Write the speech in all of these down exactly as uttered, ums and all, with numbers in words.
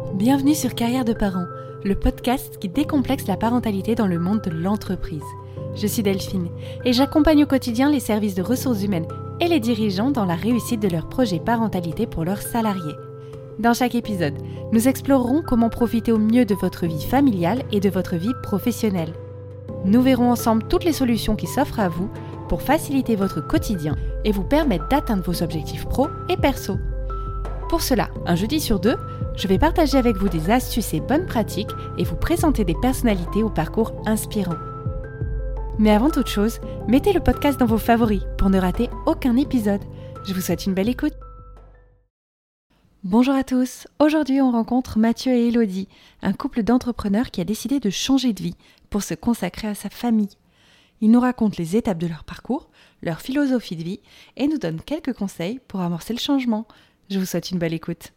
Bienvenue sur Carrière de parents, le podcast qui décomplexe la parentalité dans le monde de l'entreprise. Je suis Delphine et j'accompagne au quotidien les services de ressources humaines et les dirigeants dans la réussite de leur projet parentalité pour leurs salariés. Dans chaque épisode, nous explorerons comment profiter au mieux de votre vie familiale et de votre vie professionnelle. Nous verrons ensemble toutes les solutions qui s'offrent à vous pour faciliter votre quotidien et vous permettre d'atteindre vos objectifs pro et perso. Pour cela, un jeudi sur deux, je vais partager avec vous des astuces et bonnes pratiques et vous présenter des personnalités au parcours inspirant. Mais avant toute chose, mettez le podcast dans vos favoris pour ne rater aucun épisode. Je vous souhaite une belle écoute. Bonjour à tous, aujourd'hui on rencontre Mathieu et Élodie, un couple d'entrepreneurs qui a décidé de changer de vie pour se consacrer à sa famille. Ils nous racontent les étapes de leur parcours, leur philosophie de vie et nous donnent quelques conseils pour amorcer le changement. Je vous souhaite une belle écoute.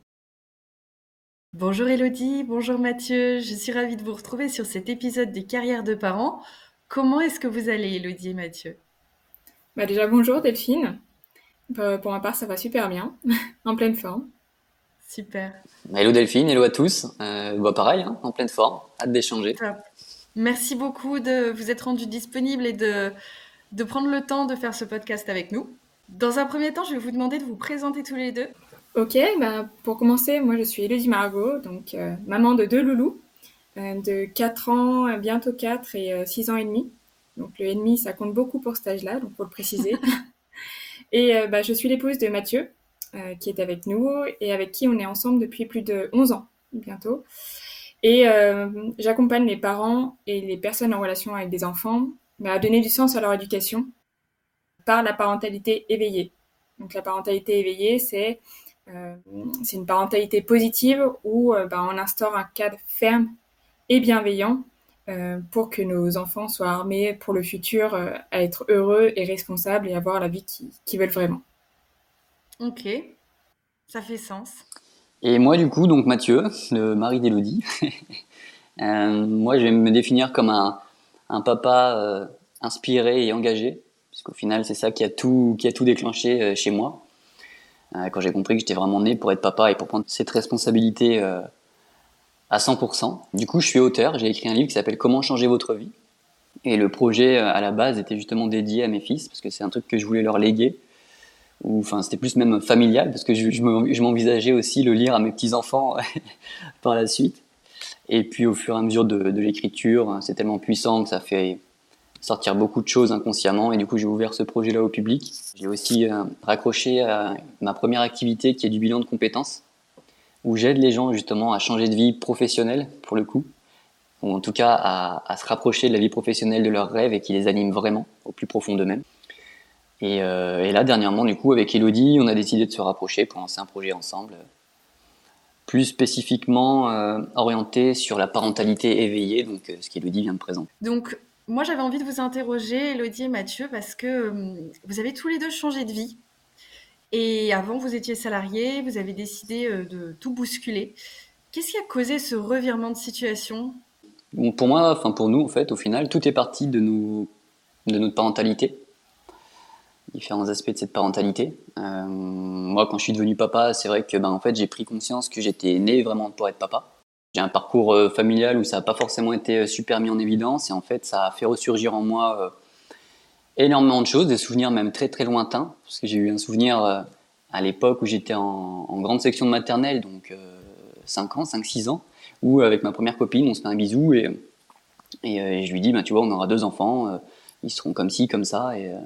Bonjour Élodie, bonjour Mathieu, je suis ravie de vous retrouver sur cet épisode des Carrières de parents. Comment est-ce que vous allez Élodie et Mathieu ? Bah déjà bonjour Delphine, bah, pour ma part ça va super bien, en pleine forme. Super. Hello Delphine, hello à tous, euh, bah pareil, hein, en pleine forme, hâte d'échanger. Top. Merci beaucoup de vous être rendu disponible et de, de prendre le temps de faire ce podcast avec nous. Dans un premier temps, je vais vous demander de vous présenter tous les deux. Ok, bah pour commencer, moi je suis Élodie Margot, donc euh, maman de deux loulous, euh, de quatre ans, euh, bientôt quatre et euh, six ans et demi. Donc le et demi, ça compte beaucoup pour cet âge-là, donc faut le préciser. et euh, bah, je suis l'épouse de Mathieu, euh, qui est avec nous et avec qui on est ensemble depuis plus de onze ans, bientôt. Et euh, j'accompagne les parents et les personnes en relation avec des enfants bah, à donner du sens à leur éducation par la parentalité éveillée. Donc la parentalité éveillée, c'est Euh, c'est une parentalité positive où euh, bah, on instaure un cadre ferme et bienveillant euh, pour que nos enfants soient armés pour le futur euh, à être heureux et responsables et avoir la vie qu'ils, qu'ils veulent vraiment. Ok, ça fait sens. Et moi du coup, donc Mathieu, le mari d'Élodie, euh, moi je vais me définir comme un, un papa euh, inspiré et engagé, puisqu'au final c'est ça qui a tout, qui a tout déclenché euh, chez moi. Quand j'ai compris que j'étais vraiment né pour être papa et pour prendre cette responsabilité euh, à cent pour cent. Du coup, je suis auteur, j'ai écrit un livre qui s'appelle « Comment changer votre vie ». Et le projet, à la base, était justement dédié à mes fils, parce que c'est un truc que je voulais leur léguer. Ou, enfin, c'était plus même familial, parce que je, je, me, je m'envisageais aussi le lire à mes petits-enfants par la suite. Et puis, au fur et à mesure de, de l'écriture, c'est tellement puissant que ça fait sortir beaucoup de choses inconsciemment, et du coup j'ai ouvert ce projet-là au public. J'ai aussi euh, raccroché à ma première activité qui est du bilan de compétences, où j'aide les gens justement à changer de vie professionnelle pour le coup, ou en tout cas à, à se rapprocher de la vie professionnelle de leurs rêves et qui les anime vraiment au plus profond d'eux-mêmes. Et, euh, et là dernièrement du coup avec Élodie, on a décidé de se rapprocher pour lancer un projet ensemble, plus spécifiquement euh, orienté sur la parentalité éveillée, donc euh, ce qu'Élodie vient de présenter. Donc moi, j'avais envie de vous interroger, Élodie et Mathieu, parce que euh, vous avez tous les deux changé de vie. Et avant, vous étiez salariés, vous avez décidé euh, de tout bousculer. Qu'est-ce qui a causé ce revirement de situation ? Bon, pour moi, enfin pour nous, en fait, au final, tout est parti de, nos, de notre parentalité. Différents aspects de cette parentalité. Euh, moi, quand je suis devenu papa, c'est vrai que ben, en fait, j'ai pris conscience que j'étais né vraiment pour être papa. J'ai un parcours euh, familial où ça n'a pas forcément été super mis en évidence et en fait ça a fait ressurgir en moi euh, énormément de choses, des souvenirs même très très lointains, parce que j'ai eu un souvenir euh, à l'époque où j'étais en, en grande section de maternelle, donc euh, cinq ans, cinq six ans, où avec ma première copine on se fait un bisou et, et, euh, et je lui dis bah, tu vois on aura deux enfants, euh, ils seront comme ci, comme ça et, euh,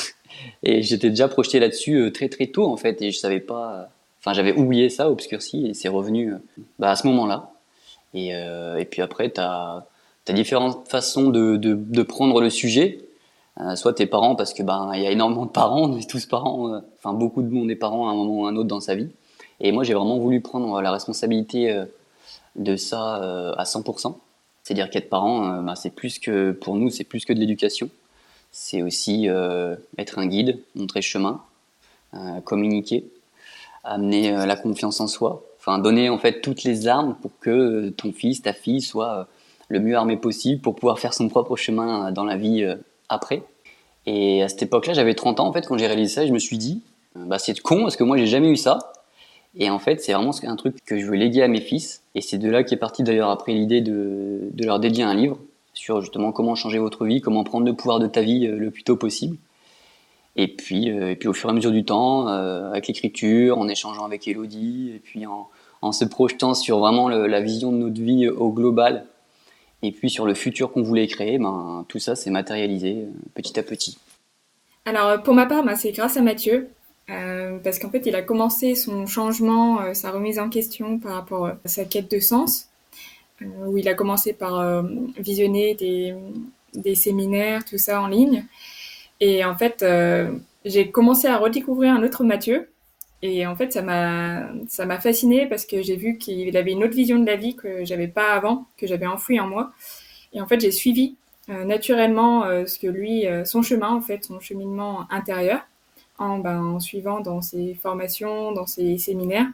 et j'étais déjà projeté là-dessus euh, très très tôt en fait et je savais pas, enfin euh, j'avais oublié ça, obscurci et c'est revenu euh, bah, à ce moment-là. Et, euh, et puis après, tu as différentes façons de, de, de prendre le sujet. Euh, soit tes parents, parce que ben il y a énormément de parents, on est tous parents, euh, enfin beaucoup de monde est parents à un moment ou à un autre dans sa vie. Et moi, j'ai vraiment voulu prendre la responsabilité euh, de ça euh, à cent pour cent. C'est-à-dire qu'être parent, euh, ben, c'est plus que, pour nous, c'est plus que de l'éducation. C'est aussi euh, être un guide, montrer le chemin, euh, communiquer, amener euh, la confiance en soi. Enfin, donner en fait toutes les armes pour que ton fils, ta fille soit le mieux armé possible pour pouvoir faire son propre chemin dans la vie après. Et à cette époque-là, j'avais trente ans en fait quand j'ai réalisé ça, et je me suis dit, bah c'est con parce que moi j'ai jamais eu ça. Et en fait, c'est vraiment un truc que je veux léguer à mes fils. Et c'est de là qu'est partie d'ailleurs après l'idée de, de leur dédier un livre sur justement comment changer votre vie, comment prendre le pouvoir de ta vie le plus tôt possible. Et puis, euh, et puis au fur et à mesure du temps, euh, avec l'écriture, en échangeant avec Elodie, et puis en, en se projetant sur vraiment le, la vision de notre vie au global, et puis sur le futur qu'on voulait créer, ben, tout ça s'est matérialisé euh, petit à petit. Alors pour ma part, ben, c'est grâce à Mathieu, euh, parce qu'en fait il a commencé son changement, euh, sa remise en question par rapport à sa quête de sens, euh, où il a commencé par euh, visionner des, des séminaires, tout ça en ligne. Et en fait, euh, j'ai commencé à redécouvrir un autre Mathieu. Et en fait, ça m'a, ça m'a fascinée parce que j'ai vu qu'il avait une autre vision de la vie que j'avais pas avant, que j'avais enfouie en moi. Et en fait, j'ai suivi euh, naturellement euh, ce que lui, euh, son chemin, en fait, son cheminement intérieur, en, ben, en suivant dans ses formations, dans ses séminaires.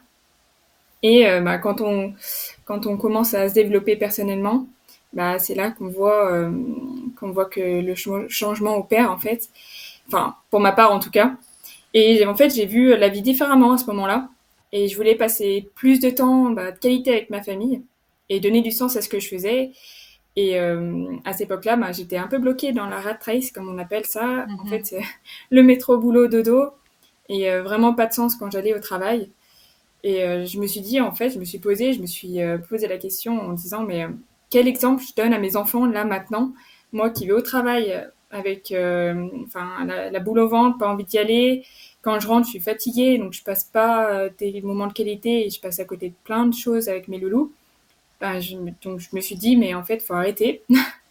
Et euh, bah, quand on, quand on commence à se développer personnellement, bah, c'est là qu'on voit, euh, qu'on voit que le ch- changement opère, en fait. Enfin, pour ma part, en tout cas. Et en fait, j'ai vu la vie différemment à ce moment-là. Et je voulais passer plus de temps, bah, de qualité avec ma famille et donner du sens à ce que je faisais. Et euh, à cette époque-là, bah, j'étais un peu bloquée dans la rat race, comme on appelle ça. Mhm. En fait, c'est le métro, boulot, dodo. Et euh, vraiment pas de sens quand j'allais au travail. Et euh, je me suis dit, en fait, je me suis posée, je me suis euh, posé la question en disant, mais euh, quel exemple je donne à mes enfants là maintenant, moi qui vais au travail avec euh, enfin la, la boule au ventre, pas envie d'y aller. Quand je rentre, je suis fatiguée, donc je passe pas euh, des moments de qualité et je passe à côté de plein de choses avec mes loulous. Ben, je, donc je me suis dit, mais en fait, faut arrêter.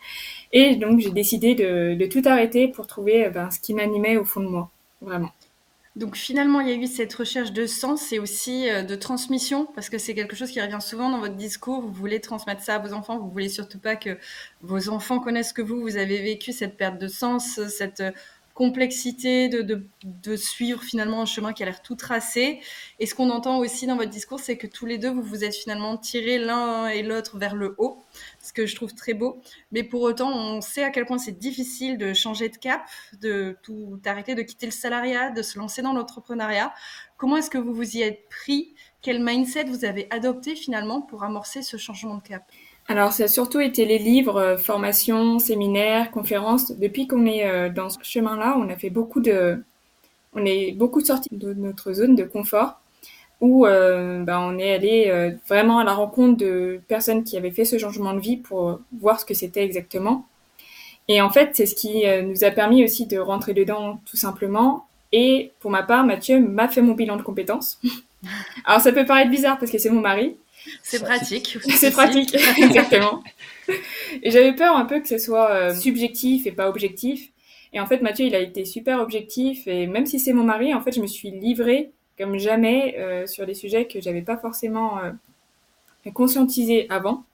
Et donc j'ai décidé de, de tout arrêter pour trouver ben, ce qui m'animait au fond de moi, vraiment. Donc finalement, il y a eu cette recherche de sens et aussi euh, de transmission, parce que c'est quelque chose qui revient souvent dans votre discours. Vous voulez transmettre ça à vos enfants, vous voulez surtout pas que vos enfants connaissent que vous, vous avez vécu cette perte de sens, cette euh, complexité de, de, de suivre finalement un chemin qui a l'air tout tracé. Et ce qu'on entend aussi dans votre discours, c'est que tous les deux, vous vous êtes finalement tirés l'un et l'autre vers le haut, ce que je trouve très beau. Mais pour autant, on sait à quel point c'est difficile de changer de cap, de tout arrêter, de quitter le salariat, de se lancer dans l'entrepreneuriat. Comment est-ce que vous vous y êtes pris? Quel mindset vous avez adopté finalement pour amorcer ce changement de cap? Alors, ça a surtout été les livres, euh, formations, séminaires, conférences. Depuis qu'on est euh, dans ce chemin-là, on a fait beaucoup de, on est beaucoup sorti de notre zone de confort, où euh, bah, on est allé euh, vraiment à la rencontre de personnes qui avaient fait ce changement de vie pour voir ce que c'était exactement. Et en fait, c'est ce qui euh, nous a permis aussi de rentrer dedans tout simplement. Et pour ma part, Mathieu m'a fait mon bilan de compétences. Alors, ça peut paraître bizarre parce que c'est mon mari. C'est pratique. C'est pratique, exactement. Et j'avais peur un peu que ce soit euh, subjectif et pas objectif. Et en fait, Mathieu, il a été super objectif. Et même si c'est mon mari, en fait, je me suis livrée comme jamais euh, sur des sujets que j'avais pas forcément euh, conscientisés avant.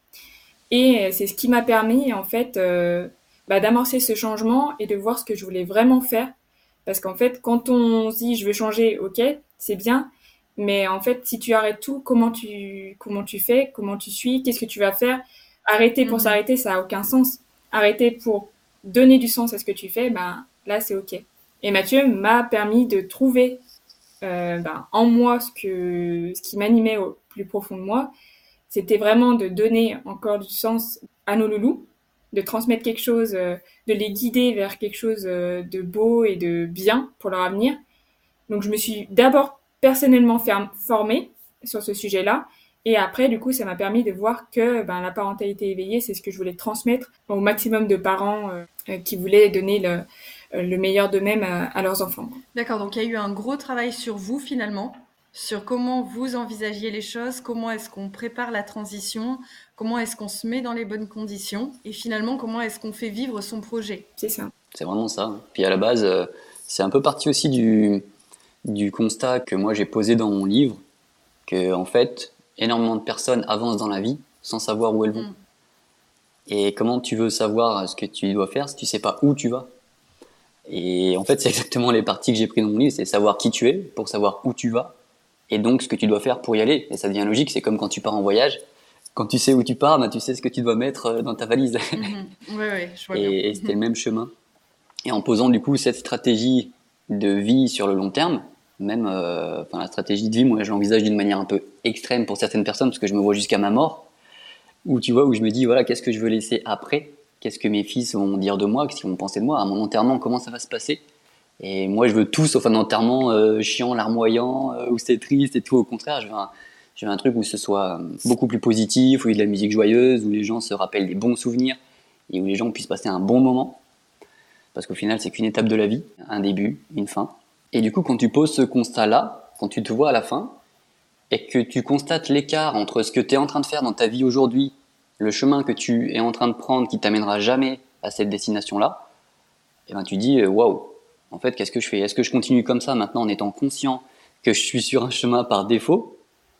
Et c'est ce qui m'a permis, en fait, euh, bah, d'amorcer ce changement et de voir ce que je voulais vraiment faire. Parce qu'en fait, quand on se dit je veux changer, ok, c'est bien. Mais en fait, si tu arrêtes tout, comment tu, comment tu fais, comment tu suis, qu'est-ce que tu vas faire? Arrêter pour Mhm. s'arrêter, ça a aucun sens. Arrêter pour donner du sens à ce que tu fais, ben là, c'est ok. Et Mathieu m'a permis de trouver euh, ben, en moi ce que, ce qui m'animait au plus profond de moi. C'était vraiment de donner encore du sens à nos loulous, de transmettre quelque chose, euh, de les guider vers quelque chose euh, de beau et de bien pour leur avenir. Donc, je me suis d'abord personnellement formée sur ce sujet-là. Et après, du coup, ça m'a permis de voir que ben, la parentalité éveillée, c'est ce que je voulais transmettre au maximum de parents euh, qui voulaient donner le, le meilleur d'eux-mêmes à, à leurs enfants. D'accord, donc il y a eu un gros travail sur vous finalement, sur comment vous envisagiez les choses, comment est-ce qu'on prépare la transition, comment est-ce qu'on se met dans les bonnes conditions et finalement comment est-ce qu'on fait vivre son projet. C'est ça. C'est vraiment ça. Puis à la base, euh, c'est un peu parti aussi du, du constat que moi j'ai posé dans mon livre, que en fait, énormément de personnes avancent dans la vie sans savoir où elles vont. Mm. Et comment tu veux savoir ce que tu dois faire si tu sais pas où tu vas? Et en fait, c'est exactement les parties que j'ai prises dans mon livre, c'est savoir qui tu es pour savoir où tu vas, et donc ce que tu dois faire pour y aller. Et ça devient logique, c'est comme quand tu pars en voyage. Quand tu sais où tu pars, bah, tu sais ce que tu dois mettre dans ta valise. Mm-hmm. Ouais, ouais, je vois et, bien. et c'était le même chemin. Et en posant du coup cette stratégie de vie sur le long terme, Même euh, enfin, la stratégie de vie, moi je l'envisage d'une manière un peu extrême pour certaines personnes parce que je me vois jusqu'à ma mort, où tu vois, où je me dis voilà, qu'est-ce que je veux laisser après, qu'est-ce que mes fils vont dire de moi, qu'est-ce qu'ils vont penser de moi, à mon enterrement, comment ça va se passer. Et moi je veux tout sauf un enterrement euh, chiant, larmoyant, euh, où c'est triste et tout, au contraire, je veux un, je veux un truc où ce soit beaucoup plus positif, où il y a de la musique joyeuse, où les gens se rappellent des bons souvenirs et où les gens puissent passer un bon moment. Parce qu'au final, c'est qu'une étape de la vie, un début, une fin. Et du coup, quand tu poses ce constat-là, quand tu te vois à la fin, et que tu constates l'écart entre ce que tu es en train de faire dans ta vie aujourd'hui, le chemin que tu es en train de prendre qui t'amènera jamais à cette destination-là, et ben tu dis waouh, en fait, qu'est-ce que je fais? Est-ce que je continue comme ça maintenant en étant conscient que je suis sur un chemin par défaut?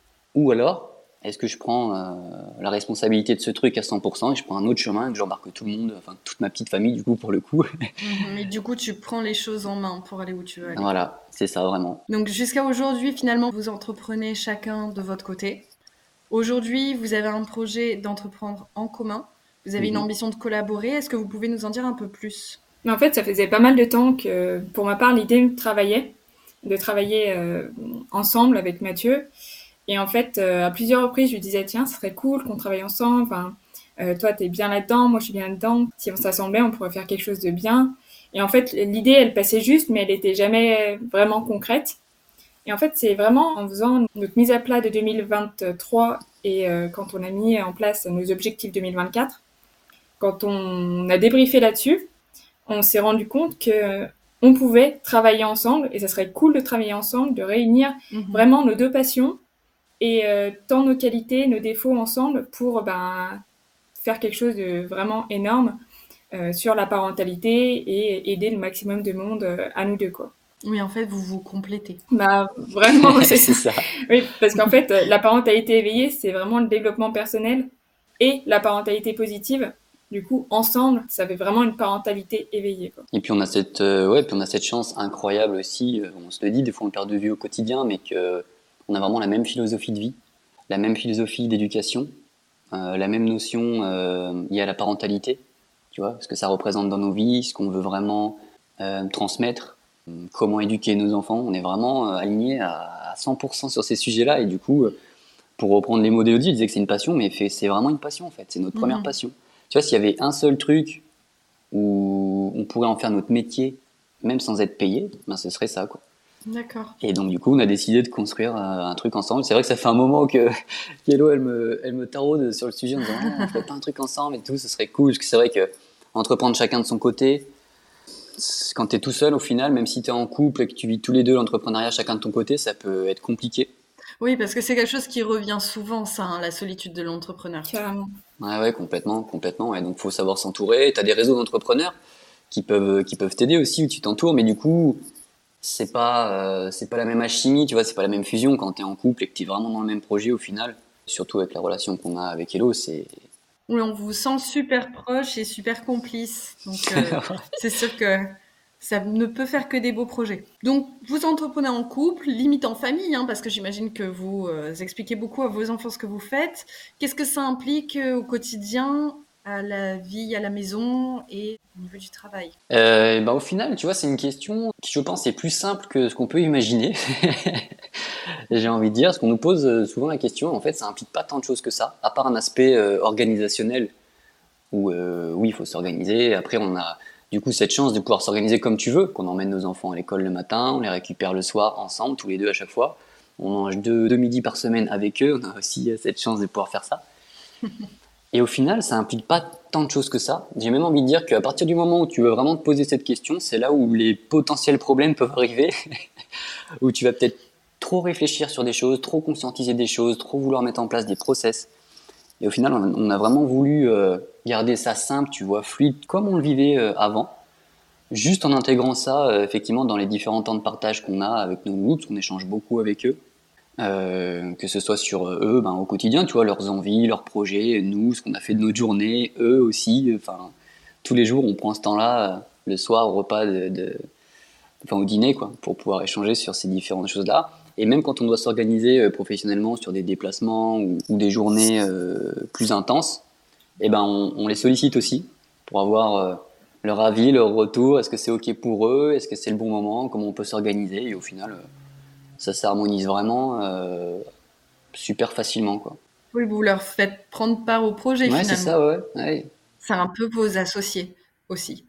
Ou alors, est-ce que je prends euh, la responsabilité de ce truc à cent pour cent et je prends un autre chemin et que j'embarque tout le monde, enfin toute ma petite famille du coup pour le coup. Mais du coup, tu prends les choses en main pour aller où tu veux aller. Voilà, c'est ça vraiment. Donc jusqu'à aujourd'hui, finalement, vous entreprenez chacun de votre côté. Aujourd'hui, vous avez un projet d'entreprendre en commun. Vous avez mmh. une ambition de collaborer. Est-ce que vous pouvez nous en dire un peu plus? En fait, ça faisait pas mal de temps que, pour ma part, l'idée me travaillait, de travailler euh, ensemble avec Mathieu. Et en fait, euh, à plusieurs reprises, je lui disais, tiens, ce serait cool qu'on travaille ensemble. Enfin, euh, toi, t'es bien là-dedans, moi, je suis bien là-dedans. Si on s'assemblait, on pourrait faire quelque chose de bien. Et en fait, l'idée, elle passait juste, mais elle était jamais vraiment concrète. Et en fait, c'est vraiment en faisant notre mise à plat de deux mille vingt-trois et euh, quand on a mis en place nos objectifs deux mille vingt-quatre, quand on a débriefé là-dessus, on s'est rendu compte que on pouvait travailler ensemble et ça serait cool de travailler ensemble, de réunir mmh. vraiment nos deux passions et euh, tant nos qualités, nos défauts ensemble pour ben, faire quelque chose de vraiment énorme euh, sur la parentalité et aider le maximum de monde euh, à nous deux, quoi. Oui, en fait, vous vous complétez. Bah, vraiment, c'est, c'est ça. ça. Oui, parce qu'en fait, la parentalité éveillée, c'est vraiment le développement personnel et la parentalité positive. Du coup, ensemble, ça fait vraiment une parentalité éveillée, quoi. Et puis on a cette, euh, ouais, puis on a cette chance incroyable aussi. Euh, on se le dit, des fois on le perd de vue au quotidien, mais que on a vraiment la même philosophie de vie, la même philosophie d'éducation, euh, la même notion euh, liée à la parentalité. Tu vois, ce que ça représente dans nos vies, ce qu'on veut vraiment euh, transmettre. Comment éduquer nos enfants, on est vraiment aligné à cent pour cent sur ces sujets-là. Et du coup, pour reprendre les mots d'Élodie, il disait que c'est une passion, mais c'est vraiment une passion en fait, c'est notre mmh. première passion. Tu vois, s'il y avait un seul truc où on pourrait en faire notre métier, même sans être payé, ben ce serait ça, quoi. D'accord. Et donc du coup, on a décidé de construire un truc ensemble. C'est vrai que ça fait un moment que Kélo, elle me, elle me taraude sur le sujet en disant oh, on ferait pas un truc ensemble et tout, ce serait cool. Parce que c'est vrai que entreprendre chacun de son côté, quand tu es tout seul, au final, même si tu es en couple et que tu vis tous les deux l'entrepreneuriat chacun de ton côté, ça peut être compliqué. Oui, parce que c'est quelque chose qui revient souvent, ça, hein, la solitude de l'entrepreneur. Carrément. Ouais, ouais, complètement, complètement. Ouais. Donc, il faut savoir s'entourer. Tu as des réseaux d'entrepreneurs qui peuvent, qui peuvent t'aider aussi, où tu t'entoures, mais du coup, c'est pas, euh, c'est pas la même alchimie, tu vois, c'est pas la même fusion quand tu es en couple et que tu es vraiment dans le même projet au final. Surtout avec la relation qu'on a avec Hello, c'est... Oui, on vous sent super proche et super complice. Donc, euh, c'est sûr que ça ne peut faire que des beaux projets. Donc, vous entreprenez en couple, limite en famille, hein, parce que j'imagine que vous euh, expliquez beaucoup à vos enfants ce que vous faites. Qu'est-ce que ça implique euh, au quotidien, à la vie, à la maison et au niveau du travail? euh, bah, Au final, tu vois, c'est une question qui, je pense, est plus simple que ce qu'on peut imaginer. J'ai envie de dire, parce qu'on nous pose souvent la question, en fait, ça implique pas tant de choses que ça, à part un aspect euh, organisationnel, où euh, oui, il faut s'organiser. Après, on a du coup cette chance de pouvoir s'organiser comme tu veux, qu'on emmène nos enfants à l'école le matin, on les récupère le soir ensemble, tous les deux à chaque fois. On mange deux, deux midis par semaine avec eux, on a aussi cette chance de pouvoir faire ça. Et au final, ça implique pas tant de choses que ça. J'ai même envie de dire qu'à partir du moment où tu veux vraiment te poser cette question, c'est là où les potentiels problèmes peuvent arriver, où tu vas peut-être trop réfléchir sur des choses, trop conscientiser des choses, trop vouloir mettre en place des process. Et au final, on a vraiment voulu euh, garder ça simple, tu vois, fluide, comme on le vivait euh, avant, juste en intégrant ça, euh, effectivement, dans les différents temps de partage qu'on a avec nos loups, parce qu'on échange beaucoup avec eux, euh, que ce soit sur euh, eux, ben, au quotidien, tu vois, leurs envies, leurs projets, nous, ce qu'on a fait de notre journée, eux aussi, enfin, euh, tous les jours, on prend ce temps-là, euh, le soir, au repas, de, de, enfin, au dîner, quoi, pour pouvoir échanger sur ces différentes choses-là. Et même quand on doit s'organiser euh, professionnellement sur des déplacements ou, ou des journées euh, plus intenses, eh ben on, on les sollicite aussi pour avoir euh, leur avis, leur retour. Est-ce que c'est OK pour eux? Est-ce que c'est le bon moment? Comment on peut s'organiser? Et au final, euh, Ça s'harmonise vraiment euh, super facilement, quoi. Oui, vous leur faites prendre part au projet Ouais, c'est finalement. ça, ouais. ouais. C'est un peu vos associés aussi.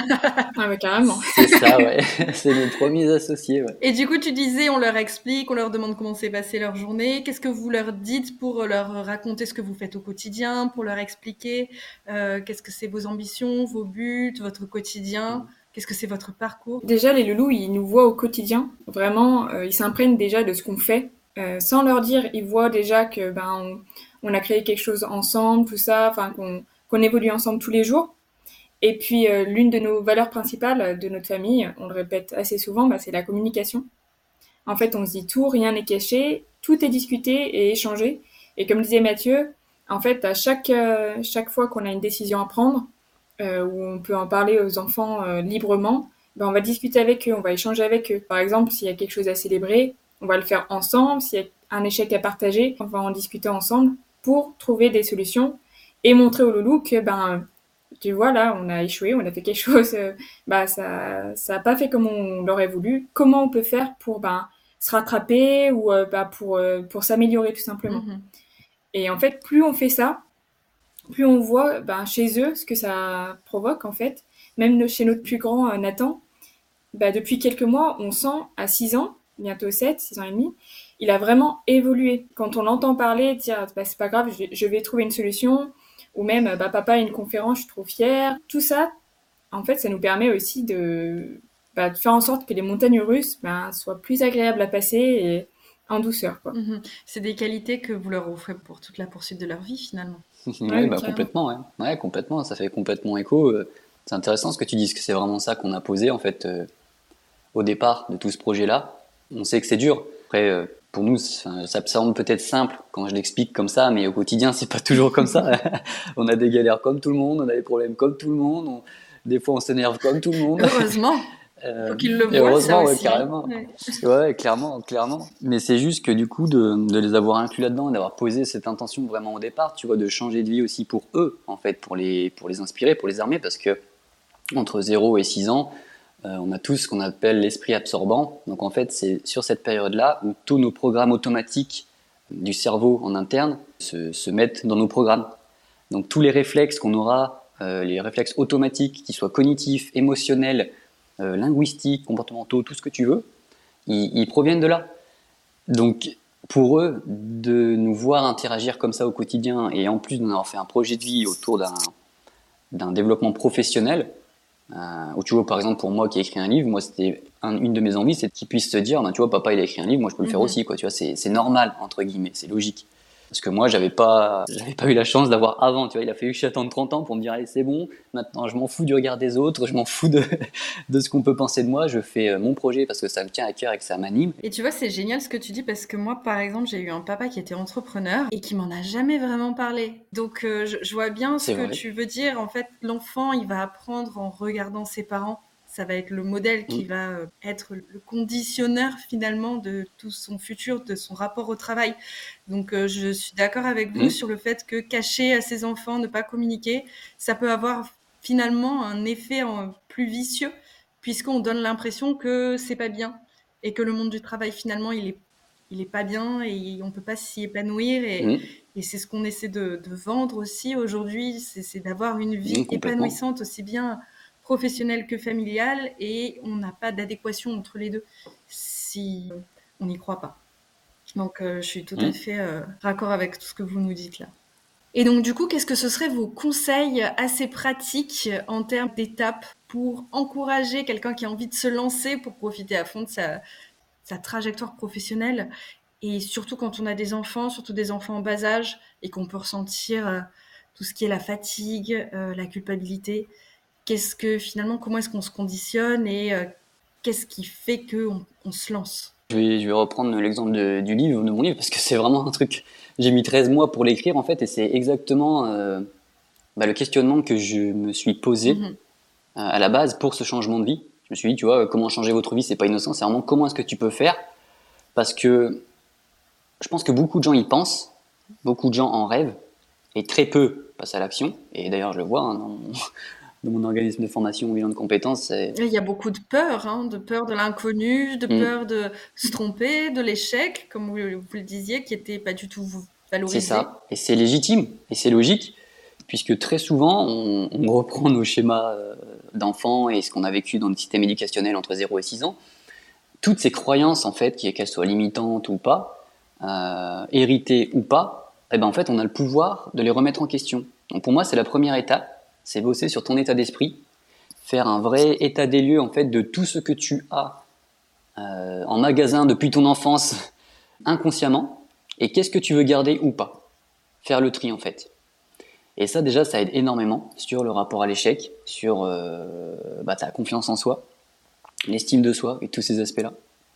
Ah ouais, carrément. C'est ça, ouais. C'est nos premiers associés, ouais. Et du coup, tu disais, on leur explique, on leur demande comment s'est passée leur journée. Qu'est-ce que vous leur dites pour leur raconter ce que vous faites au quotidien, pour leur expliquer euh, qu'est-ce que c'est vos ambitions, vos buts, votre quotidien, qu'est-ce que c'est votre parcours? Déjà, les loulous, ils nous voient au quotidien. Vraiment, euh, ils s'imprègnent déjà de ce qu'on fait. Euh, sans leur dire, ils voient déjà que ben on, on a créé quelque chose ensemble, tout ça, enfin qu'on qu'on évolue ensemble tous les jours. Et puis euh, l'une de nos valeurs principales de notre famille, on le répète assez souvent, bah, c'est la communication. En fait, on se dit tout, rien n'est caché, tout est discuté et échangé. Et comme disait Mathieu, en fait, à chaque euh, chaque fois qu'on a une décision à prendre, euh, où on peut en parler aux enfants euh, librement, ben on va discuter avec eux, on va échanger avec eux. Par exemple, s'il y a quelque chose à célébrer, on va le faire ensemble. S'il y a un échec à partager, on va en discuter ensemble pour trouver des solutions et montrer aux loulous que ben tu vois là, on a échoué, on a fait quelque chose, euh, bah ça ça a pas fait comme on l'aurait voulu. Comment on peut faire pour ben se rattraper ou euh, bah, pour euh, pour s'améliorer tout simplement. Mhm. Et en fait, plus on fait ça, plus on voit ben, chez eux ce que ça provoque en fait. Même chez notre plus grand euh, Nathan, bah, depuis quelques mois, on sent à six ans, bientôt sept, six ans et demi, il a vraiment évolué. Quand on l'entend parler, dire bah, c'est pas grave, je vais, je vais trouver une solution, ou même bah, papa a une conférence, je suis trop fière. Tout ça, en fait, ça nous permet aussi de, bah, de faire en sorte que les montagnes russes bah, soient plus agréables à passer et en douceur, quoi. Mhm. C'est des qualités que vous leur offrez pour toute la poursuite de leur vie finalement. Ouais, Ouais, bah, carrément. complètement, ouais. Ouais, complètement, ça fait complètement écho. euh. C'est intéressant ce que tu dises, que c'est vraiment ça qu'on a posé en fait euh, au départ de tout ce projet-là. On sait que c'est dur. Après, euh, pour nous, ça, ça semble peut-être simple quand je l'explique comme ça, mais au quotidien, c'est pas toujours comme ça. On a des galères comme tout le monde, on a des problèmes comme tout le monde, on- des fois on s'énerve comme tout le monde. Heureusement, Euh, faut qu'ils le et voient ça heureusement, ouais, aussi. Hein. carrément. Ouais. Ouais, clairement, clairement. Mais c'est juste que du coup, de, de les avoir inclus là-dedans, d'avoir posé cette intention vraiment au départ, tu vois, de changer de vie aussi pour eux, en fait, pour les, pour les inspirer, pour les armer, parce que entre zéro et six ans, euh, on a tous ce qu'on appelle l'esprit absorbant. Donc en fait, c'est sur cette période-là où tous nos programmes automatiques du cerveau en interne se, se mettent dans nos programmes. Donc tous les réflexes qu'on aura, euh, les réflexes automatiques, qu'ils soient cognitifs, émotionnels, euh, linguistiques, comportementaux, tout ce que tu veux, ils, ils proviennent de là. Donc pour eux, de nous voir interagir comme ça au quotidien, et en plus d'en avoir fait un projet de vie autour d'un, d'un développement professionnel, euh, où tu vois, par exemple, pour moi qui ai écrit un livre, moi c'était un, une de mes envies, c'est qu'ils puissent se dire, ben, tu vois, papa il a écrit un livre, moi je peux le faire Mhm. aussi, quoi. Tu vois, c'est, c'est normal entre guillemets, c'est logique. Parce que moi, j'avais pas, j'avais pas eu la chance d'avoir avant, tu vois. Il a fallu que j'attende trente ans pour me dire, allez, c'est bon, maintenant je m'en fous du regard des autres, je m'en fous de, de ce qu'on peut penser de moi, je fais mon projet parce que ça me tient à cœur et que ça m'anime. Et tu vois, c'est génial ce que tu dis parce que moi, par exemple, j'ai eu un papa qui était entrepreneur et qui m'en a jamais vraiment parlé. Donc, euh, je, je vois bien ce C'est que vrai. tu veux dire. En fait, l'enfant, il va apprendre en regardant ses parents. Ça va être le modèle qui Mm. va euh, être le conditionneur finalement de tout son futur, de son rapport au travail. Donc, euh, je suis d'accord avec vous Mm. sur le fait que cacher à ses enfants, ne pas communiquer, ça peut avoir finalement un effet en- plus vicieux puisqu'on donne l'impression que c'est pas bien et que le monde du travail finalement il est il est pas bien et on peut pas s'y épanouir et, Mm. et c'est ce qu'on essaie de, de vendre aussi aujourd'hui, c'est, c'est d'avoir une vie Mm, complètement. épanouissante aussi bien professionnelle que familiale et on n'a pas d'adéquation entre les deux si on n'y croit pas. Donc euh, je suis tout à Mm. fait euh, raccord avec tout ce que vous nous dites là. Et donc du coup, qu'est-ce que ce seraient vos conseils assez pratiques en termes d'étapes pour encourager quelqu'un qui a envie de se lancer pour profiter à fond de sa, sa trajectoire professionnelle et surtout quand on a des enfants, surtout des enfants en bas âge et qu'on peut ressentir euh, tout ce qui est la fatigue, euh, la culpabilité. Qu'est-ce que finalement, comment est-ce qu'on se conditionne et euh, qu'est-ce qui fait qu'on on se lance? Je vais, je vais reprendre l'exemple de, du livre, de mon livre, parce que c'est vraiment un truc. J'ai mis treize mois pour l'écrire en fait, et c'est exactement euh, bah, le questionnement que je me suis posé Mhm. euh, à la base pour ce changement de vie. Je me suis dit, tu vois, comment changer votre vie, c'est pas innocent, c'est vraiment comment est-ce que tu peux faire, parce que je pense que beaucoup de gens y pensent, beaucoup de gens en rêvent, et très peu passent à l'action. Et d'ailleurs, je le vois hein, dans, mon, dans mon organisme de formation ou bilan de compétences. C'est... Il y a beaucoup de peur, hein, de peur de l'inconnu, de Mm. peur de se tromper, de l'échec, comme vous, vous le disiez, qui n'était pas du tout valorisé. C'est ça, et c'est légitime, et c'est logique, puisque très souvent, on, on reprend nos schémas euh, d'enfants et ce qu'on a vécu dans le système éducationnel entre zéro et six ans. Toutes ces croyances, en fait, qu'elles soient limitantes ou pas, euh, héritées ou pas, eh ben, en fait, on a le pouvoir de les remettre en question. Donc pour moi, c'est la première étape, c'est bosser sur ton état d'esprit, faire un vrai état des lieux, en fait, de tout ce que tu as euh, en magasin depuis ton enfance, inconsciemment, et qu'est-ce que tu veux garder ou pas. Faire le tri, en fait. Et ça, déjà, ça aide énormément sur le rapport à l'échec, sur euh, bah, ta confiance en soi, l'estime de soi et tous ces aspects-là.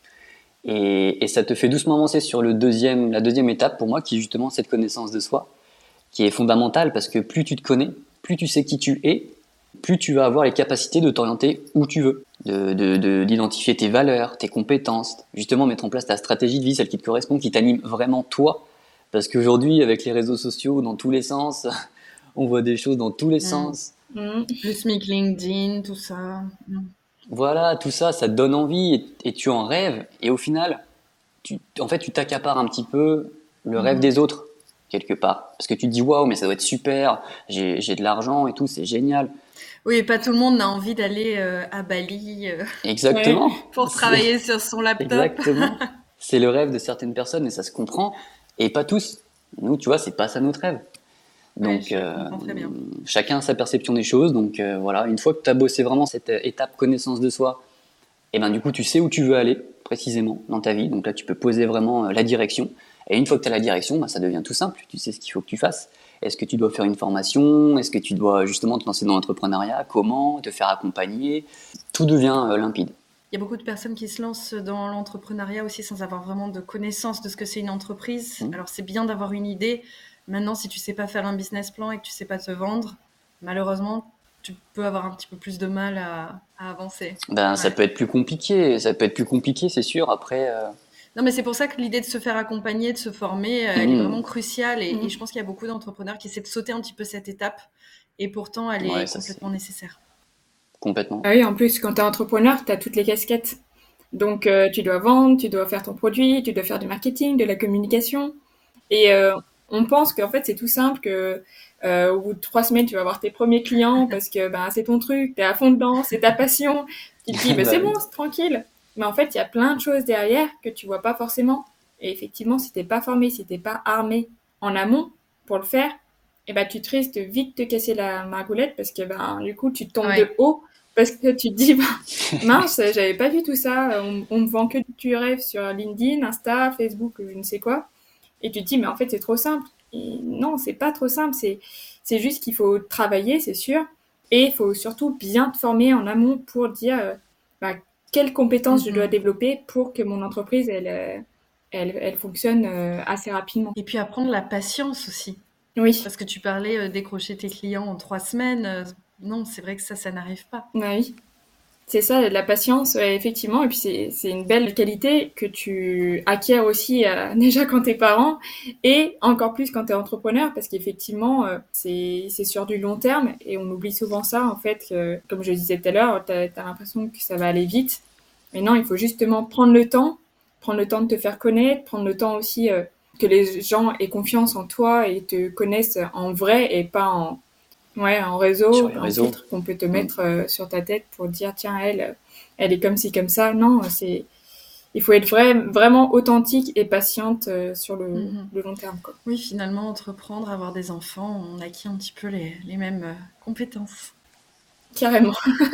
Et, et ça te fait doucement avancer sur le deuxième, la deuxième étape pour moi, qui est justement cette connaissance de soi, qui est fondamentale parce que plus tu te connais, plus tu sais qui tu es, plus tu vas avoir les capacités de t'orienter où tu veux, de, de, de, d'identifier tes valeurs, tes compétences, justement mettre en place ta stratégie de vie, celle qui te correspond, qui t'anime vraiment toi. Parce qu'aujourd'hui, avec les réseaux sociaux dans tous les sens, on voit des choses dans tous les mmh. sens. Mmh. Le SMIC, LinkedIn, tout ça. Mmh. Voilà, tout ça, ça te donne envie et, et tu en rêves. Et au final, tu, en fait, tu t'accapares un petit peu le rêve mmh. des autres, quelque part. Parce que tu te dis, waouh, mais ça doit être super, j'ai, j'ai de l'argent et tout, c'est génial. Oui, pas tout le monde n'a envie d'aller euh, à Bali euh, Exactement. pour travailler sur son laptop. Exactement. C'est le rêve de certaines personnes et ça se comprend. Et pas tous. Nous, tu vois, c'est pas ça notre rêve. Donc, ouais, euh, très bien. chacun a sa perception des choses. Donc, euh, voilà, une fois que tu as bossé vraiment cette étape connaissance de soi, et ben, du coup, tu sais où tu veux aller précisément dans ta vie. Donc là, tu peux poser vraiment la direction. Et une fois que tu as la direction, ben, ça devient tout simple. Tu sais ce qu'il faut que tu fasses. Est-ce que tu dois faire une formation? Est-ce que tu dois justement te lancer dans l'entrepreneuriat? Comment? Te faire accompagner? Tout devient euh, limpide. Il y a beaucoup de personnes qui se lancent dans l'entrepreneuriat aussi sans avoir vraiment de connaissance de ce que c'est une entreprise. Mmh. Alors, c'est bien d'avoir une idée. Maintenant, si tu ne sais pas faire un business plan et que tu ne sais pas te vendre, malheureusement, tu peux avoir un petit peu plus de mal à, à avancer. Ben, ouais. Ça peut être plus compliqué. Ça peut être plus compliqué, c'est sûr. Après... Euh... Non, mais c'est pour ça que l'idée de se faire accompagner, de se former, mmh. elle est vraiment cruciale. Et, mmh. et je pense qu'il y a beaucoup d'entrepreneurs qui essaient de sauter un petit peu cette étape. Et pourtant, elle ouais, est ça, complètement c'est... nécessaire. Complètement. Ah oui, en plus, quand tu es entrepreneur, tu as toutes les casquettes. Donc, euh, tu dois vendre, tu dois faire ton produit, tu dois faire du marketing, de la communication. Et euh, on pense qu'en fait, c'est tout simple, que euh, au bout de trois semaines, tu vas avoir tes premiers clients parce que ben, c'est ton truc, tu es à fond dedans, c'est ta passion. Tu te dis, ben, c'est bon, c'est tranquille. Mais en fait, il y a plein de choses derrière que tu vois pas forcément. Et effectivement, si tu n'es pas formé, si tu n'es pas armé en amont pour le faire, eh ben, tu te risques de vite te casser la margoulette parce que ben, du coup, tu tombes ouais. de haut. Parce que tu te dis, bah, mince, j'avais pas vu tout ça, on, on me vend que du rêve sur LinkedIn, Insta, Facebook, je ne sais quoi. Et tu te dis, mais en fait, c'est trop simple. Et non, c'est pas trop simple, c'est, c'est juste qu'il faut travailler, c'est sûr. Et il faut surtout bien te former en amont pour dire euh, bah, quelles compétences mm-hmm. je dois développer pour que mon entreprise, elle, elle, elle fonctionne euh, assez rapidement. Et puis apprendre la patience aussi. Oui. Parce que tu parlais euh, décrocher tes clients en trois semaines. Euh, non, c'est vrai que ça, ça n'arrive pas. Oui, c'est ça, la patience, ouais, effectivement. Et puis c'est, c'est une belle qualité que tu acquiers aussi euh, déjà quand t'es parent et encore plus quand t'es entrepreneur parce qu'effectivement, euh, c'est, c'est sur du long terme et on oublie souvent ça en fait. Que, comme je disais tout à l'heure, t'as, t'as l'impression que ça va aller vite. Mais non, il faut justement prendre le temps, prendre le temps de te faire connaître, prendre le temps aussi euh, que les gens aient confiance en toi et te connaissent en vrai et pas en... Ouais, en réseau, un réseaux. filtre qu'on peut te mettre mmh. euh, sur ta tête pour dire tiens elle, elle est comme ci comme ça. Non, c'est il faut être vrai, vraiment authentique et patiente euh, sur le, mmh. le long terme, quoi. Oui, finalement entreprendre, avoir des enfants, on acquiert un petit peu les, les mêmes euh, compétences. Carrément.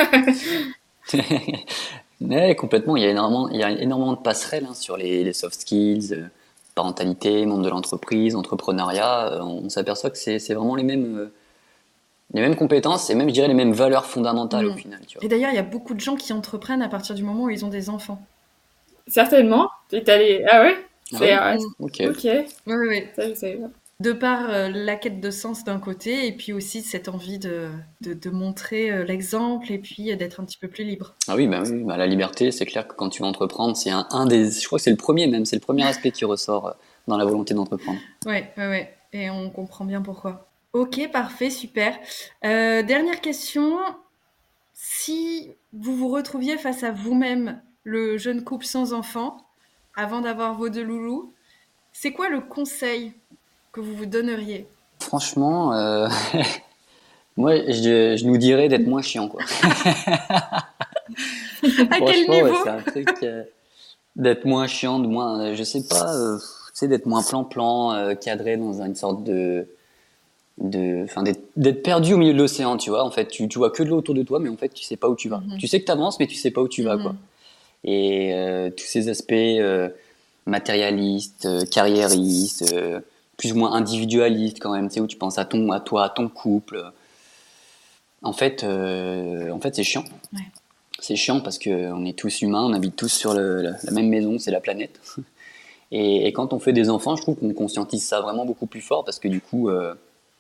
Ouais, complètement. Il y a énormément, il y a énormément de passerelles hein, sur les, les soft skills, euh, parentalité, monde de l'entreprise, entrepreneuriat. Euh, on s'aperçoit que c'est, c'est vraiment les mêmes. Euh, les mêmes compétences et même, je dirais, les mêmes valeurs fondamentales mmh. au final. Tu vois. Et d'ailleurs, il y a beaucoup de gens qui entreprennent à partir du moment où ils ont des enfants. Certainement. Tu es allé... Ah ouais, c'est, ah ouais mmh. Ok. Ok. Oui, oui, oui. Ça, je savais pas. De par euh, la quête de sens d'un côté et puis aussi cette envie de, de, de montrer euh, l'exemple et puis euh, d'être un petit peu plus libre. Ah oui, bah oui bah, la liberté, c'est clair que quand tu vas entreprendre, c'est un, un des... Je crois que c'est le premier même, c'est le premier aspect qui ressort dans la volonté d'entreprendre. Oui, oui, oui. Et on comprend bien pourquoi. Ok, parfait, super. Euh, dernière question. Si vous vous retrouviez face à vous-même, le jeune couple sans enfant, avant d'avoir vos deux loulous, c'est quoi le conseil que vous vous donneriez? Franchement, euh, moi, je, je nous dirais d'être moins chiant, quoi. À quel Franchement, ouais, niveau? c'est un truc euh, d'être moins chiant, de moins, euh, je sais pas, euh, tu sais, d'être moins plan-plan, euh, cadré dans une sorte de, de, enfin, d'être, d'être perdu au milieu de l'océan, tu vois. En fait, tu, tu vois que de l'eau autour de toi, mais en fait, tu sais pas où tu vas. Mhm, Tu sais que t'avances, mais tu sais pas où tu vas, quoi. mhm, Et euh, tous ces aspects euh, matérialistes, euh, carriéristes, euh, plus ou moins individualistes quand même, tu sais, où tu penses à ton, à toi, à ton couple. En fait, euh, en fait, c'est chiant. ouais. C'est chiant parce que on est tous humains, on habite tous sur le- la, la même maison, c'est la planète. Et, et quand on fait des enfants, je trouve qu'on conscientise ça vraiment beaucoup plus fort parce que du coup, euh,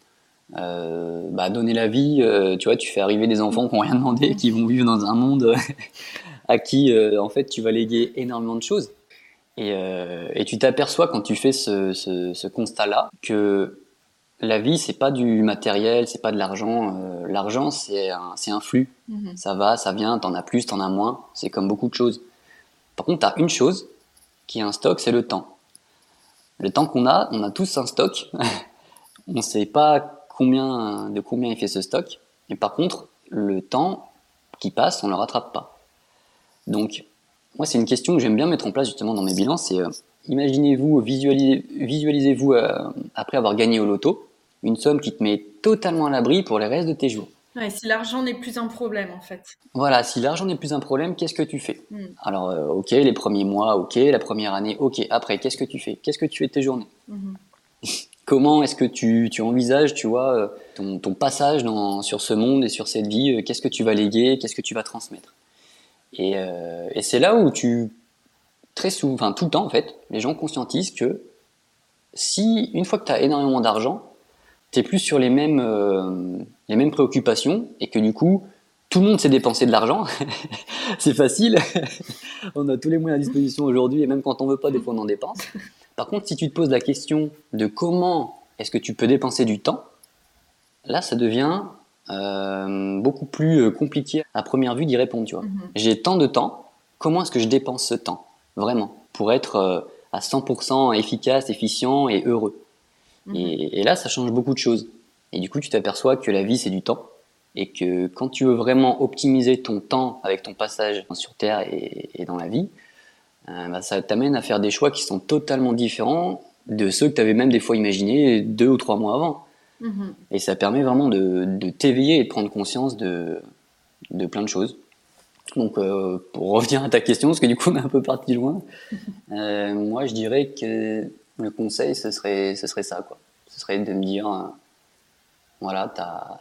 euh, bah, donner la vie, euh, tu vois, tu fais arriver des enfants qui n'ont rien demandé, qui vont vivre dans un monde à qui, euh, en fait, tu vas léguer énormément de choses. Et, euh, et tu t'aperçois quand tu fais ce, ce, ce constat-là que la vie, c'est pas du matériel, c'est pas de l'argent. Euh, l'argent, c'est un, c'est un flux. Mhm. Ça va, ça vient, t'en as plus, t'en as moins. C'est comme beaucoup de choses. Par contre, t'as une chose qui est un stock, c'est le temps. Le temps qu'on a, on a tous un stock. On ne sait pas combien, de combien il fait ce stock. Et par contre, le temps qui passe, on ne le rattrape pas. Donc, moi, c'est une question que j'aime bien mettre en place justement dans mes bilans. C'est euh, imaginez-vous, visualisez, visualisez-vous euh, après avoir gagné au loto, une somme qui te met totalement à l'abri pour les restes de tes jours. Ouais, si l'argent n'est plus un problème, en fait. Voilà, si l'argent n'est plus un problème, qu'est-ce que tu fais? Mm. Alors, euh, ok, les premiers mois, ok, la première année, ok. Après, qu'est-ce que tu fais? Qu'est-ce que tu fais de tes journées? Mhm. Comment est-ce que tu, tu envisages, tu vois, euh, ton, ton passage dans, sur ce monde et sur cette vie? euh, Qu'est-ce que tu vas léguer? Qu'est-ce que tu vas transmettre? Et, euh, et c'est là où tu, très souvent, enfin tout le temps en fait, les gens conscientisent que si une fois que tu as énormément d'argent, t'es plus sur les mêmes, euh, les mêmes préoccupations et que du coup, tout le monde s'est dépensé de l'argent. C'est facile. On a tous les moyens à disposition aujourd'hui et même quand on veut pas, des fois on en dépense. Par contre, si tu te poses la question de comment est-ce que tu peux dépenser du temps, là, ça devient euh, beaucoup plus euh, compliqué à première vue d'y répondre. Tu vois, Mhm. j'ai tant de temps. Comment est-ce que je dépense ce temps vraiment pour être euh, à cent pour cent efficace, efficient et heureux? Mhm. Et, et là, ça change beaucoup de choses. Et du coup, tu t'aperçois que la vie, c'est du temps. Et que quand tu veux vraiment optimiser ton temps avec ton passage sur Terre et, et dans la vie, euh, bah, ça t'amène à faire des choix qui sont totalement différents de ceux que tu avais même des fois imaginés deux ou trois mois avant. Mhm. Et ça permet vraiment de, de t'éveiller et de prendre conscience de, de plein de choses. Donc, euh, pour revenir à ta question, parce que du coup, on est un peu parti loin, euh, moi, je dirais que le conseil, ce serait, ce serait ça, quoi. Ce serait de me dire, euh, voilà, ta,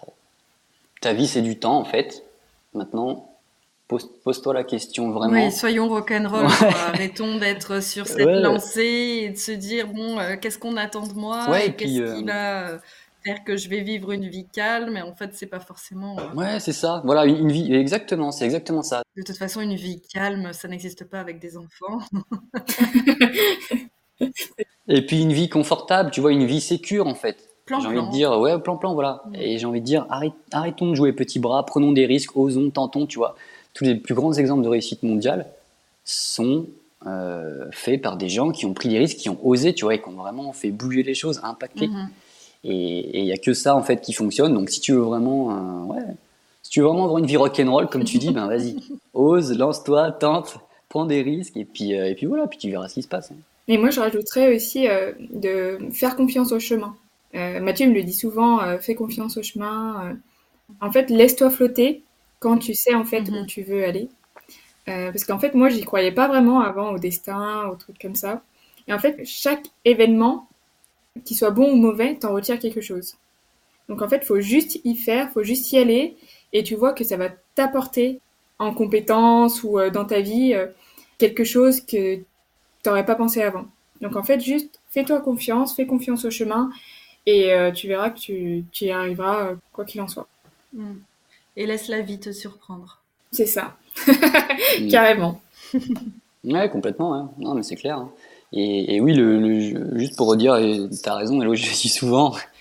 ta vie, c'est du temps, en fait. Maintenant, pose, pose-toi la question Oui, vraiment. soyons rock'n'roll, quoi. Arrêtons d'être sur cette Ouais, lancée et de se dire, bon, euh, qu'est-ce qu'on attend de moi ouais, et et puis, qu'est-ce qui euh, va euh, faire que je vais vivre une vie calme. Et en fait, c'est pas forcément. euh, ouais, c'est ça. Voilà, une, une vie, exactement, c'est exactement ça. De toute façon, une vie calme, ça n'existe pas avec des enfants. Et puis une vie confortable, tu vois, une vie sécure en fait. J'ai envie de Plan-plan. dire, ouais, plan-plan, voilà. Mm. Et j'ai envie de dire, arrête, arrêtons de jouer petits bras, prenons des risques, osons, tentons, tu vois. Tous les plus grands exemples de réussite mondiale sont euh, faits par des gens qui ont pris des risques, qui ont osé, tu vois, et qui ont vraiment fait bouger les choses, impacté. Mhm. Et il n'y a que ça en fait qui fonctionne. Donc si tu veux vraiment, euh, ouais, si tu veux vraiment avoir une vie rock'n'roll, comme tu dis, ben vas-y, ose, lance-toi, tente, prends des risques, et puis, euh, et puis voilà, puis tu verras ce qui se passe. Hein. Et moi, je rajouterais aussi euh, de faire confiance au chemin. Euh, Mathieu me le dit souvent, euh, fais confiance au chemin. euh. En fait, laisse-toi flotter quand tu sais en fait où Mhm. tu veux aller. Euh, parce qu'en fait, moi, j'y croyais pas vraiment avant au destin, aux trucs comme ça. Et en fait, chaque événement, qu'il soit bon ou mauvais, t'en retires quelque chose. Donc en fait, faut juste y faire, faut juste y aller, et tu vois que ça va t'apporter en compétences ou euh, dans ta vie euh, quelque chose que t'aurais pas pensé avant. Donc en fait, juste fais-toi confiance, fais confiance au chemin, et euh, tu verras que tu, tu y arriveras euh, quoi qu'il en soit. Mm. Et laisse la vie te surprendre. C'est ça, Mm. carrément. Ouais, complètement, hein. Non, mais c'est clair. Hein. Et, et oui, le, le- juste pour redire, et t'as raison, Hello, je le dis souvent,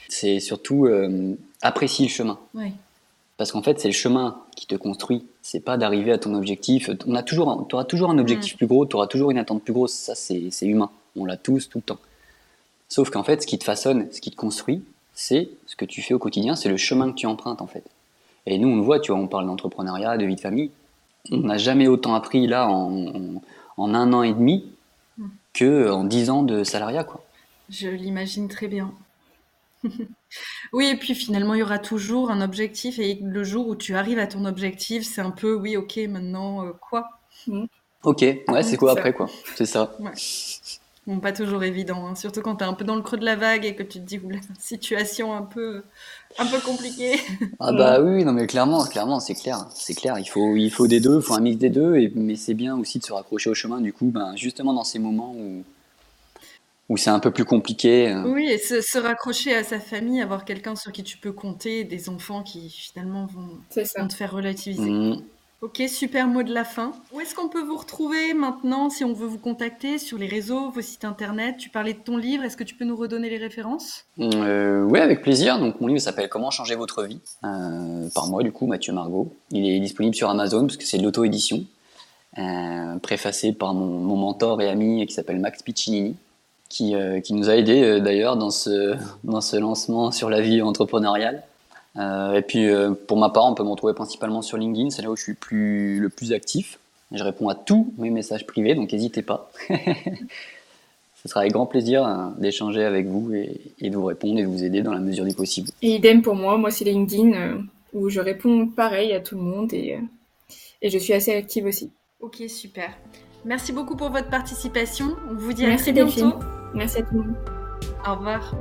C'est surtout euh, apprécier le chemin. Oui. Parce qu'en fait, c'est le chemin qui te construit. C'est pas d'arriver à ton objectif. On a toujours, tu auras toujours un objectif mmh. plus gros, tu auras toujours une attente plus grosse. Ça, c'est, c'est humain. On l'a tous, tout le temps. Sauf qu'en fait, ce qui te façonne, ce qui te construit, c'est ce que tu fais au quotidien, c'est le chemin que tu empruntes, en fait. Et nous, on le voit, tu vois, on parle d'entrepreneuriat, de vie de famille. On n'a jamais autant appris, là, en, en, en un an et demi, mmh. qu'en dix ans de salariat, quoi. Je l'imagine très bien. Oui, et puis finalement, il y aura toujours un objectif, et le jour où tu arrives à ton objectif, c'est un peu, oui, ok, maintenant, euh, quoi mmh. Ok, ouais, c'est quoi après, quoi. C'est ça. Ouais. Bon, pas toujours évident, hein. Surtout quand t'es un peu dans le creux de la vague et que tu te dis, oula, situation un peu, un peu compliquée. Ah bah oui, non mais clairement, clairement, c'est clair, c'est clair. Il faut, il faut des deux, il faut un mix des deux, et, mais c'est bien aussi de se raccrocher au chemin, du coup, ben, justement dans ces moments où où c'est un peu plus compliqué. Oui, et se, se raccrocher à sa famille, avoir quelqu'un sur qui tu peux compter, des enfants qui finalement vont, vont te faire relativiser. Mmh. Ok, super mot de la fin. Où est-ce qu'on peut vous retrouver maintenant si on veut vous contacter sur les réseaux, vos sites internet? Tu parlais de ton livre, est-ce que tu peux nous redonner les références? euh, Oui, avec plaisir. Donc mon livre s'appelle Comment changer votre vie, euh, par moi du coup, Mathieu Margot. Il est disponible sur Amazon parce que c'est de l'auto-édition, euh, préfacé par mon, mon mentor et ami qui s'appelle Max Piccinini. Qui, euh, qui nous a aidés euh, d'ailleurs dans ce, dans ce lancement sur la vie entrepreneuriale. Euh, et puis euh, pour ma part, on peut me retrouver principalement sur LinkedIn, c'est là où je suis plus, le plus actif. Je réponds à tous mes messages privés, donc n'hésitez pas. Ce sera avec grand plaisir hein, d'échanger avec vous et, et de vous répondre et de vous aider dans la mesure du possible. Et idem pour moi, moi c'est LinkedIn euh, où je réponds pareil à tout le monde et, euh, et je suis assez active aussi. Ok, super. Merci beaucoup pour votre participation. On vous dit Merci à très Delphine. bientôt. Merci à tout le monde. Au revoir.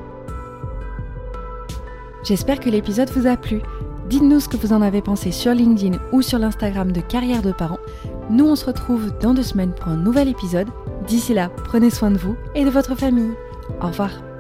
J'espère que l'épisode vous a plu. Dites-nous ce que vous en avez pensé sur LinkedIn ou sur l'Instagram de Carrière de Parents. Nous, on se retrouve dans deux semaines pour un nouvel épisode. D'ici là, prenez soin de vous et de votre famille. Au revoir.